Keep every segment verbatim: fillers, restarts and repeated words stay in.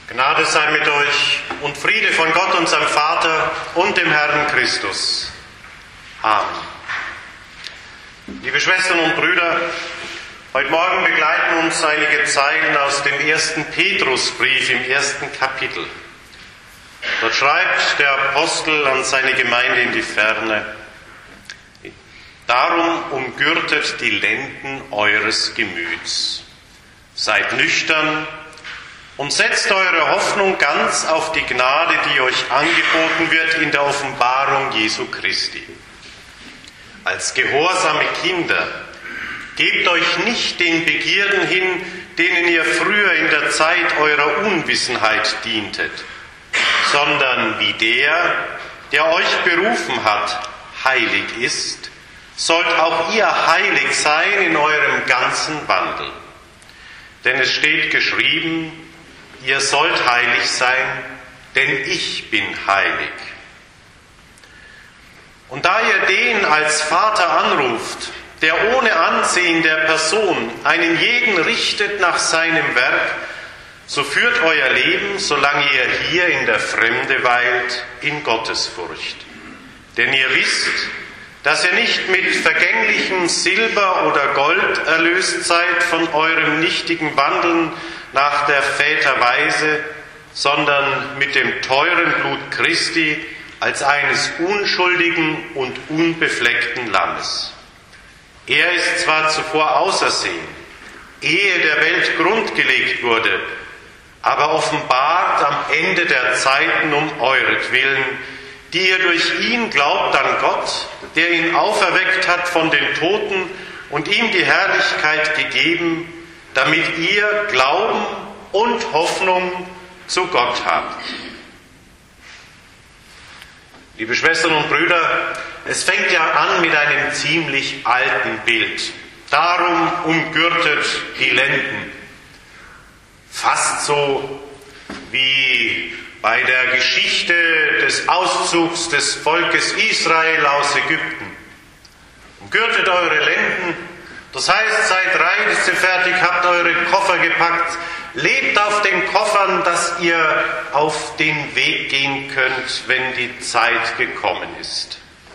Gnade sei mit euch und Friede von Gott, unserem Vater und dem Herrn Christus. Amen. Liebe Schwestern und Brüder, heute Morgen begleiten uns einige Zeilen aus dem ersten Petrusbrief im ersten Kapitel. Dort schreibt der Apostel an seine Gemeinde in die Ferne: Darum umgürtet die Lenden eures Gemüts. Seid nüchtern und setzt eure Hoffnung ganz auf die Gnade, die euch angeboten wird in der Offenbarung Jesu Christi. Als gehorsame Kinder gebt euch nicht den Begierden hin, denen ihr früher in der Zeit eurer Unwissenheit dientet, sondern wie der, der euch berufen hat, heilig ist, sollt auch ihr heilig sein in eurem ganzen Wandel. Denn es steht geschrieben, ihr sollt heilig sein, denn ich bin heilig. Und da ihr den als Vater anruft, der ohne Ansehen der Person einen jeden richtet nach seinem Werk, so führt euer Leben, solange ihr hier in der Fremde weilt, in Gottesfurcht. Denn ihr wisst, dass ihr nicht mit vergänglichem Silber oder Gold erlöst seid von eurem nichtigen Wandeln nach der Väter Weise, sondern mit dem teuren Blut Christi als eines unschuldigen und unbefleckten Lammes. Er ist zwar zuvor ausersehen, ehe der Welt Grund gelegt wurde, aber offenbart am Ende der Zeiten um euretwillen, die ihr durch ihn glaubt an Gott, der ihn auferweckt hat von den Toten und ihm die Herrlichkeit gegeben, damit ihr Glauben und Hoffnung zu Gott habt. Liebe Schwestern und Brüder, es fängt ja an mit einem ziemlich alten Bild. Darum umgürtet die Lenden. Fast so wie bei der Geschichte des Auszugs des Volkes Israel aus Ägypten. Umgürtet eure Lenden, das heißt, seid reisefertig, habt eure Koffer gepackt, lebt auf den Koffern, dass ihr auf den Weg gehen könnt, wenn die Zeit gekommen ist.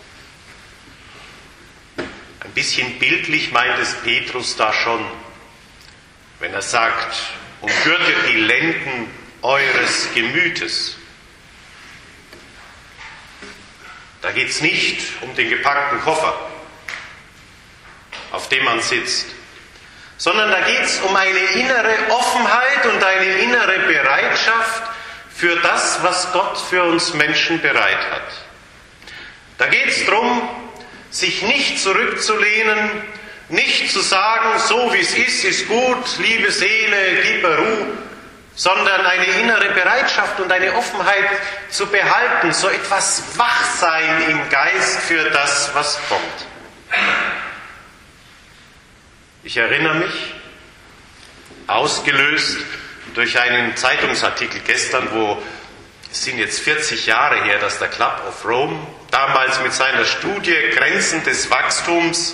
Ein bisschen bildlich meint es Petrus da schon, wenn er sagt, umgürtet die Lenden eures Gemütes. Da geht es nicht um den gepackten Koffer, auf dem man sitzt, sondern da geht es um eine innere Offenheit und eine innere Bereitschaft für das, was Gott für uns Menschen bereit hat. Da geht es darum, sich nicht zurückzulehnen, nicht zu sagen, so wie es ist, ist gut, liebe Seele, gib mir Ruhe, sondern eine innere Bereitschaft und eine Offenheit zu behalten, so etwas Wachsein im Geist für das, was kommt. Ich erinnere mich, ausgelöst durch einen Zeitungsartikel gestern, wo es sind jetzt vierzig Jahre her, dass der Club of Rome damals mit seiner Studie Grenzen des Wachstums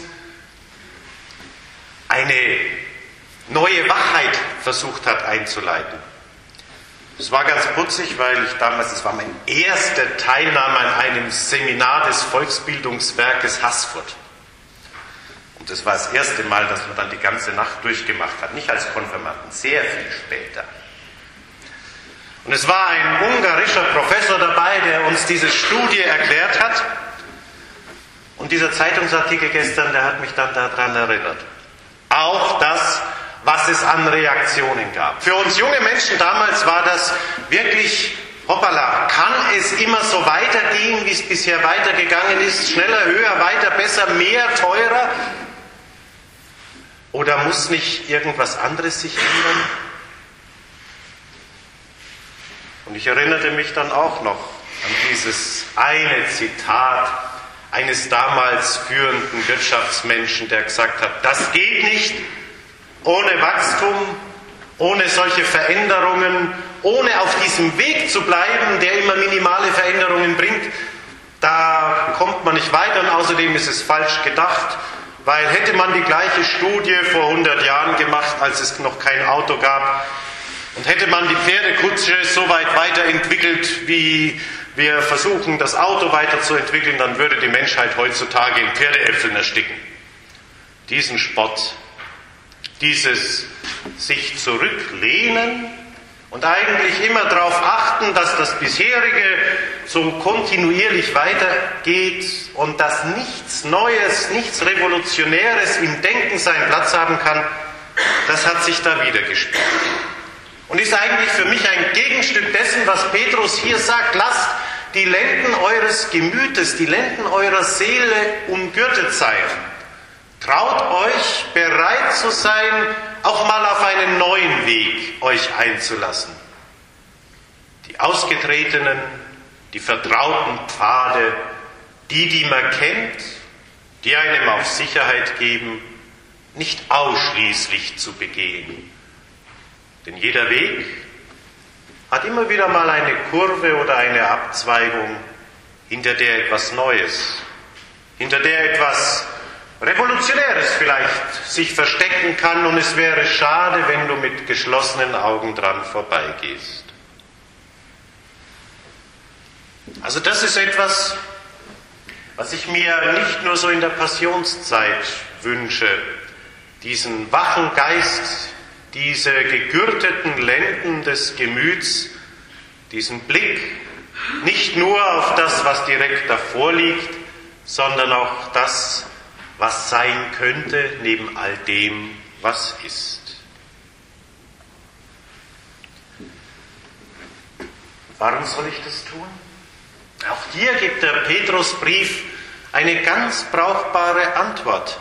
eine neue Wachheit versucht hat einzuleiten. Es war ganz putzig, weil ich damals, es war meine erste Teilnahme an einem Seminar des Volksbildungswerkes Haßfurt. Und das war das erste Mal, dass man dann die ganze Nacht durchgemacht hat, nicht als Konfirmanden, sehr viel später. Und es war ein ungarischer Professor dabei, der uns diese Studie erklärt hat. Und dieser Zeitungsartikel gestern, der hat mich dann daran erinnert. Auch das, was es an Reaktionen gab. Für uns junge Menschen damals war das wirklich, hoppala, kann es immer so weitergehen, wie es bisher weitergegangen ist? Schneller, höher, weiter, besser, mehr, teurer? Oder muss nicht irgendwas anderes sich ändern? Und ich erinnerte mich dann auch noch an dieses eine Zitat eines damals führenden Wirtschaftsmenschen, der gesagt hat, das geht nicht ohne Wachstum, ohne solche Veränderungen, ohne auf diesem Weg zu bleiben, der immer minimale Veränderungen bringt. Da kommt man nicht weiter und außerdem ist es falsch gedacht. Weil hätte man die gleiche Studie vor hundert Jahren gemacht, als es noch kein Auto gab, Und hätte man die Pferdekutsche so weit weiterentwickelt, wie wir versuchen, das Auto weiterzuentwickeln, dann würde die Menschheit heutzutage in Pferdeäpfeln ersticken. Diesen Spott, dieses sich zurücklehnen und eigentlich immer darauf achten, dass das bisherige so kontinuierlich weitergeht und dass nichts Neues, nichts Revolutionäres im Denken seinen Platz haben kann, das hat sich da wieder gespielt. Und ist eigentlich für mich ein Gegenstück dessen, was Petrus hier sagt: Lasst die Lenden eures Gemütes, die Lenden eurer Seele umgürtet sein. Traut euch, bereit zu sein, auch mal auf einen neuen Weg euch einzulassen. Die ausgetretenen, die vertrauten Pfade, die, die man kennt, die einem auf Sicherheit geben, nicht ausschließlich zu begehen. Denn jeder Weg hat immer wieder mal eine Kurve oder eine Abzweigung, hinter der etwas Neues, hinter der etwas Revolutionäres vielleicht sich verstecken kann, und es wäre schade, wenn du mit geschlossenen Augen dran vorbeigehst. Also das ist etwas, was ich mir nicht nur so in der Passionszeit wünsche, diesen wachen Geist, diese gegürteten Lenden des Gemüts, diesen Blick nicht nur auf das, was direkt davor liegt, sondern auch das, was sein könnte neben all dem, was ist. Warum soll ich das tun? Auch hier gibt der Petrusbrief eine ganz brauchbare Antwort.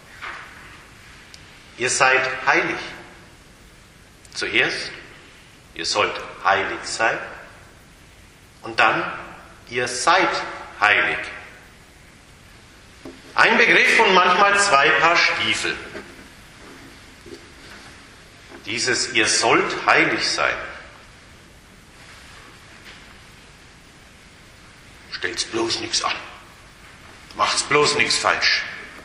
Ihr seid heilig. Zuerst, ihr sollt heilig sein, und dann, ihr seid heilig. Ein Begriff und manchmal zwei Paar Stiefel. Dieses ihr sollt heilig sein. Stellt's bloß nichts an. Macht's bloß nichts falsch.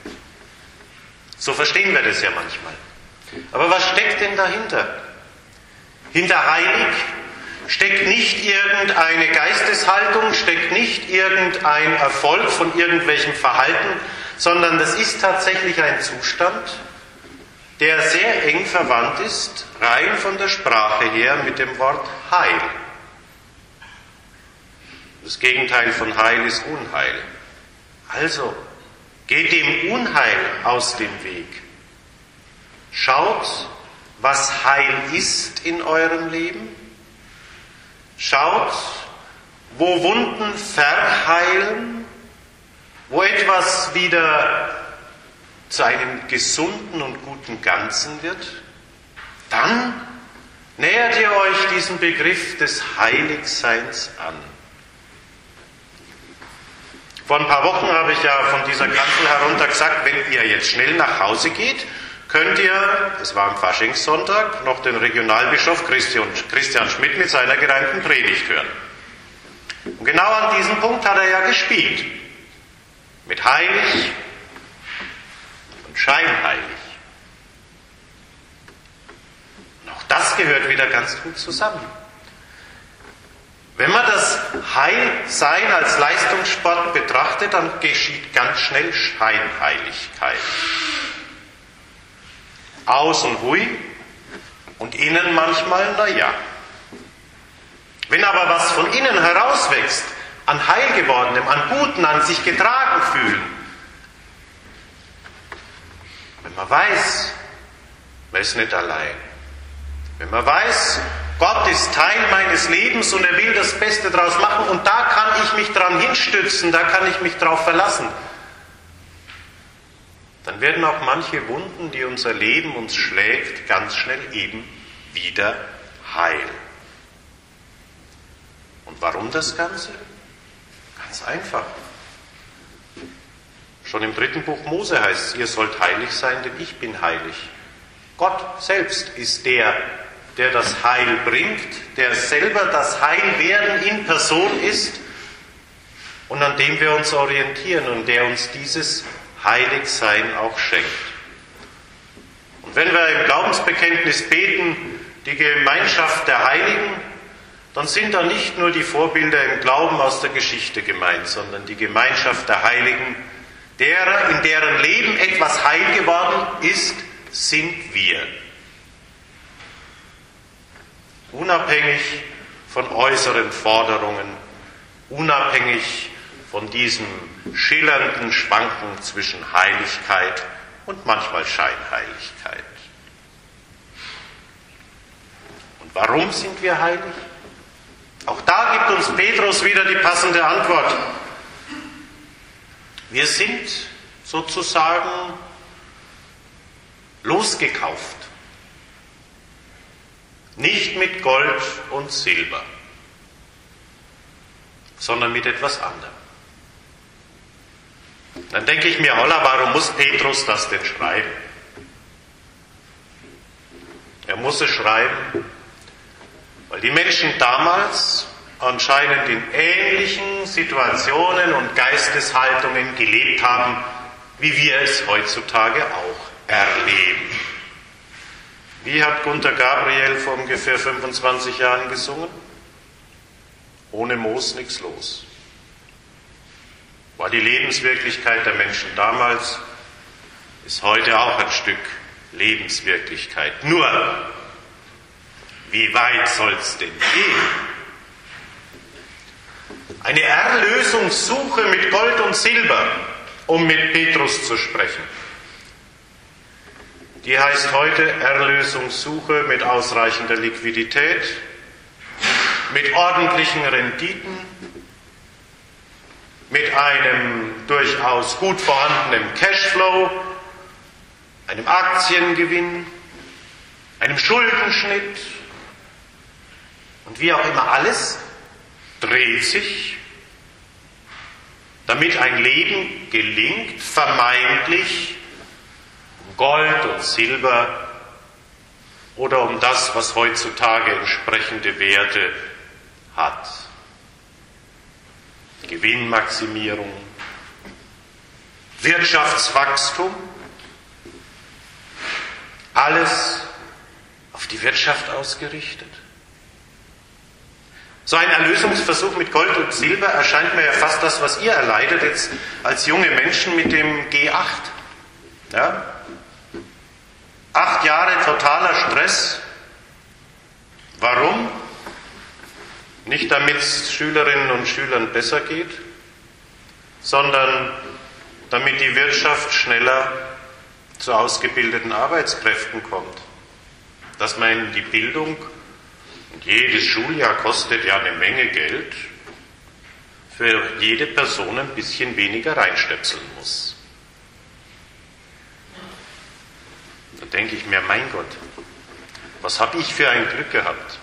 So verstehen wir das ja manchmal. Aber was steckt denn dahinter? Hinter heilig steckt nicht irgendeine Geisteshaltung, steckt nicht irgendein Erfolg von irgendwelchem Verhalten, sondern das ist tatsächlich ein Zustand, der sehr eng verwandt ist, rein von der Sprache her, mit dem Wort Heil. Das Gegenteil von Heil ist Unheil. Also, geht dem Unheil aus dem Weg. Schaut, was Heil ist in eurem Leben. Schaut, wo Wunden verheilen, wo etwas wieder zu einem gesunden und guten Ganzen wird. Dann nähert ihr euch diesem Begriff des Heiligseins an. Vor ein paar Wochen habe ich ja von dieser Kanzel herunter gesagt, wenn ihr jetzt schnell nach Hause geht, könnt ihr, es war am Faschingssonntag, noch den Regionalbischof Christian, Christian Schmidt mit seiner gereimten Predigt hören. Und genau an diesem Punkt hat er ja gespielt. Mit heilig und scheinheilig. Und auch das gehört wieder ganz gut zusammen. Wenn man das Heilsein als Leistungssport betrachtet, dann geschieht ganz schnell Scheinheiligkeit. Außen hui und innen manchmal naja. Wenn aber was von innen herauswächst, an Heilgewordenem, an Guten, an sich getragen fühlen, wenn man weiß, man ist nicht allein, wenn man weiß, Gott ist Teil meines Lebens und er will das Beste draus machen und da kann ich mich dran hinstützen, da kann ich mich drauf verlassen, dann werden auch manche Wunden, die unser Leben uns schlägt, ganz schnell eben wieder heil. Und warum das Ganze? Ganz einfach. Schon im dritten Buch Mose heißt es, ihr sollt heilig sein, denn ich bin heilig. Gott selbst ist der, der das Heil bringt, der selber das Heilwerden in Person ist und an dem wir uns orientieren und der uns dieses Heiligsein auch schenkt. Und wenn wir im Glaubensbekenntnis beten, die Gemeinschaft der Heiligen, dann sind da nicht nur die Vorbilder im Glauben aus der Geschichte gemeint, sondern die Gemeinschaft der Heiligen, derer, in deren Leben etwas heil geworden ist, sind wir. Unabhängig von äußeren Forderungen, unabhängig von diesem schillernden Schwanken zwischen Heiligkeit und manchmal Scheinheiligkeit. Und warum sind wir heilig? Auch da gibt uns Petrus wieder die passende Antwort. Wir sind sozusagen losgekauft. Nicht mit Gold und Silber, sondern mit etwas anderem. Dann denke ich mir, holla, warum muss Petrus das denn schreiben? Er muss es schreiben, weil die Menschen damals anscheinend in ähnlichen Situationen und Geisteshaltungen gelebt haben, wie wir es heutzutage auch erleben. Wie hat Gunter Gabriel vor ungefähr fünfundzwanzig Jahren gesungen? Ohne Moos nichts los. War die Lebenswirklichkeit der Menschen damals, ist heute auch ein Stück Lebenswirklichkeit. Nur, wie weit soll es denn gehen? Eine Erlösungssuche mit Gold und Silber, um mit Petrus zu sprechen. Die heißt heute Erlösungssuche mit ausreichender Liquidität, mit ordentlichen Renditen, mit einem durchaus gut vorhandenen Cashflow, einem Aktiengewinn, einem Schuldenschnitt und wie auch immer alles dreht sich, damit ein Leben gelingt, vermeintlich um Gold und Silber oder um das, was heutzutage entsprechende Werte hat. Gewinnmaximierung, Wirtschaftswachstum, alles auf die Wirtschaft ausgerichtet. So ein Erlösungsversuch mit Gold und Silber erscheint mir ja fast das, was ihr erleidet jetzt als junge Menschen mit dem G acht. Ja? Acht Jahre totaler Stress. Warum? Nicht damit es Schülerinnen und Schülern besser geht, sondern damit die Wirtschaft schneller zu ausgebildeten Arbeitskräften kommt. Dass man in die Bildung, und jedes Schuljahr kostet ja eine Menge Geld, für jede Person ein bisschen weniger reinstöpseln muss. Da denke ich mir, mein Gott, was habe ich für ein Glück gehabt?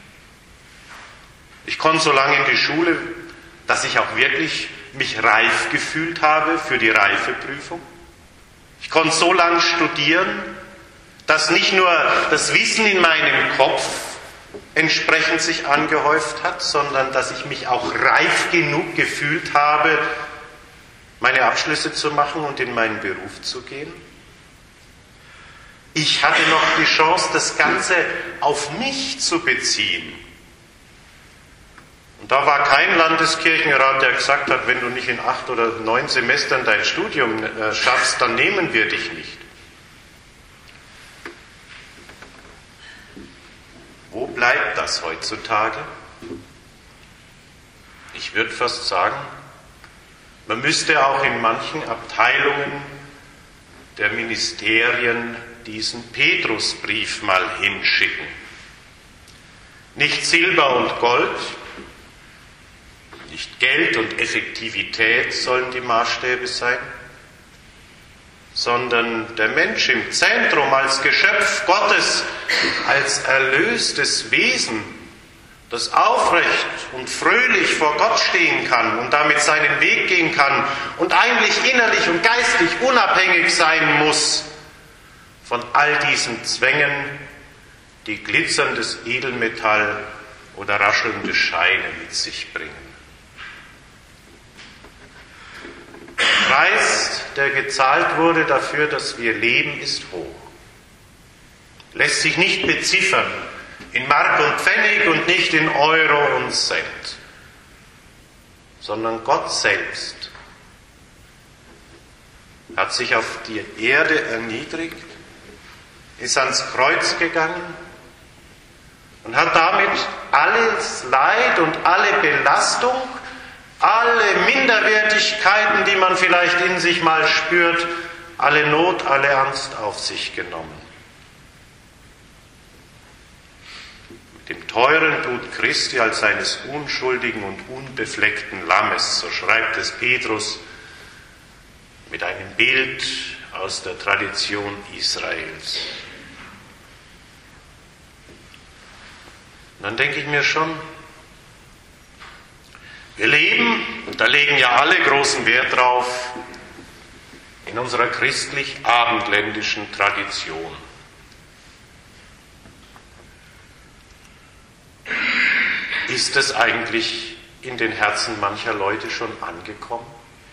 Ich konnte so lange in die Schule, dass ich auch wirklich mich reif gefühlt habe für die Reifeprüfung. Ich konnte so lange studieren, dass nicht nur das Wissen in meinem Kopf entsprechend sich angehäuft hat, sondern dass ich mich auch reif genug gefühlt habe, meine Abschlüsse zu machen und in meinen Beruf zu gehen. Ich hatte noch die Chance, das Ganze auf mich zu beziehen. Und da war kein Landeskirchenrat, der gesagt hat, wenn du nicht in acht oder neun Semestern dein Studium äh, schaffst, dann nehmen wir dich nicht. Wo bleibt das heutzutage? Ich würde fast sagen, man müsste auch in manchen Abteilungen der Ministerien diesen Petrusbrief mal hinschicken. Nicht Silber und Gold, nicht Geld und Effektivität sollen die Maßstäbe sein, sondern der Mensch im Zentrum als Geschöpf Gottes, als erlöstes Wesen, das aufrecht und fröhlich vor Gott stehen kann und damit seinen Weg gehen kann und eigentlich innerlich und geistig unabhängig sein muss von all diesen Zwängen, die glitzerndes Edelmetall oder raschelnde Scheine mit sich bringen. Der Preis, der gezahlt wurde dafür, dass wir leben, ist hoch. Lässt sich nicht beziffern in Mark und Pfennig und nicht in Euro und Cent, sondern Gott selbst hat sich auf die Erde erniedrigt, ist ans Kreuz gegangen und hat damit alles Leid und alle Belastung, alle Minderwertigkeiten, die man vielleicht in sich mal spürt, alle Not, alle Angst auf sich genommen. Mit dem teuren Blut Christi als seines unschuldigen und unbefleckten Lammes, so schreibt es Petrus, mit einem Bild aus der Tradition Israels. Und dann denke ich mir schon, wir leben, und da legen ja alle großen Wert drauf, in unserer christlich-abendländischen Tradition. Ist es eigentlich in den Herzen mancher Leute schon angekommen?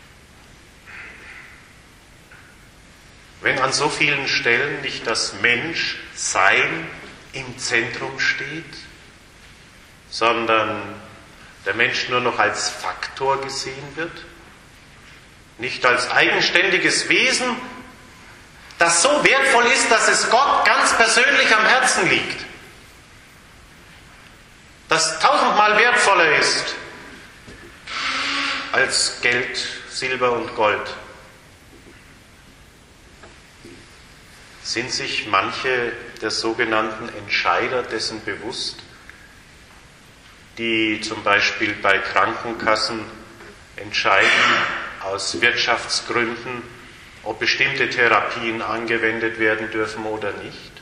Wenn an so vielen Stellen nicht das Menschsein im Zentrum steht, sondern der Mensch nur noch als Faktor gesehen wird, nicht als eigenständiges Wesen, das so wertvoll ist, dass es Gott ganz persönlich am Herzen liegt, das tausendmal wertvoller ist als Geld, Silber und Gold. Sind sich manche der sogenannten Entscheider dessen bewusst, die zum Beispiel bei Krankenkassen entscheiden aus Wirtschaftsgründen, ob bestimmte Therapien angewendet werden dürfen oder nicht?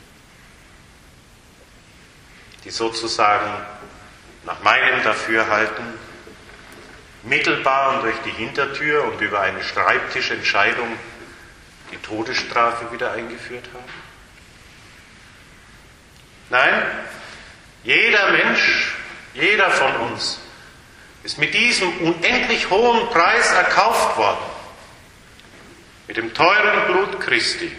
Die sozusagen nach meinem Dafürhalten mittelbar und durch die Hintertür und über eine Schreibtischentscheidung die Todesstrafe wieder eingeführt haben? Nein, jeder Mensch, jeder von uns ist mit diesem unendlich hohen Preis erkauft worden, mit dem teuren Blut Christi.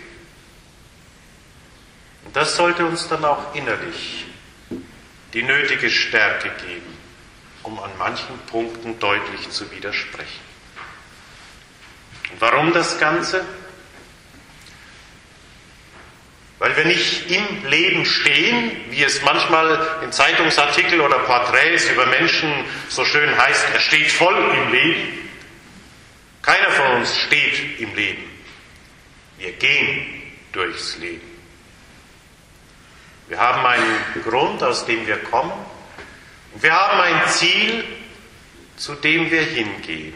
Und das sollte uns dann auch innerlich die nötige Stärke geben, um an manchen Punkten deutlich zu widersprechen. Und warum das Ganze? Weil wir nicht im Leben stehen, wie es manchmal in Zeitungsartikeln oder Porträts über Menschen so schön heißt, er steht voll im Leben. Keiner von uns steht im Leben. Wir gehen durchs Leben. Wir haben einen Grund, aus dem wir kommen, und wir haben ein Ziel, zu dem wir hingehen.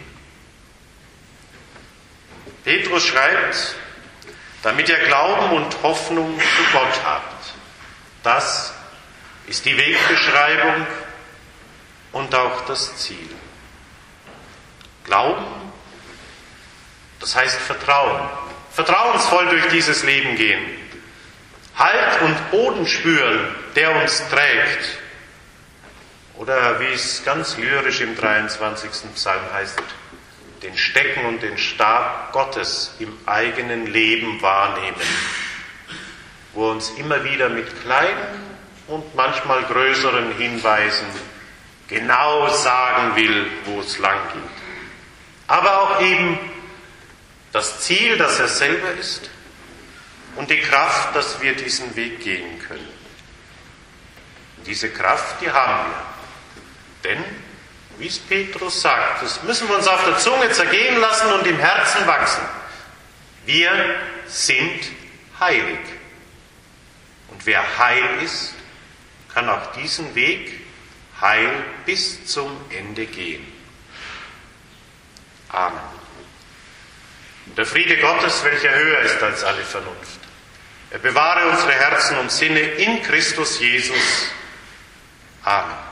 Petrus schreibt, damit ihr Glauben und Hoffnung zu Gott habt. Das ist die Wegbeschreibung und auch das Ziel. Glauben, das heißt Vertrauen. Vertrauensvoll durch dieses Leben gehen. Halt und Boden spüren, der uns trägt. Oder wie es ganz lyrisch im dreiundzwanzigsten Psalm heißt, den Stecken und den Stab Gottes im eigenen Leben wahrnehmen, wo er uns immer wieder mit kleinen und manchmal größeren Hinweisen genau sagen will, wo es lang geht. Aber auch eben das Ziel, dass er selber ist, und die Kraft, dass wir diesen Weg gehen können. Und diese Kraft, die haben wir. Denn, wie es Petrus sagt, das müssen wir uns auf der Zunge zergehen lassen und im Herzen wachsen. Wir sind heilig. Und wer heil ist, kann auch diesen Weg heil bis zum Ende gehen. Amen. Der Friede Gottes, welcher höher ist als alle Vernunft, er bewahre unsere Herzen und Sinne in Christus Jesus. Amen.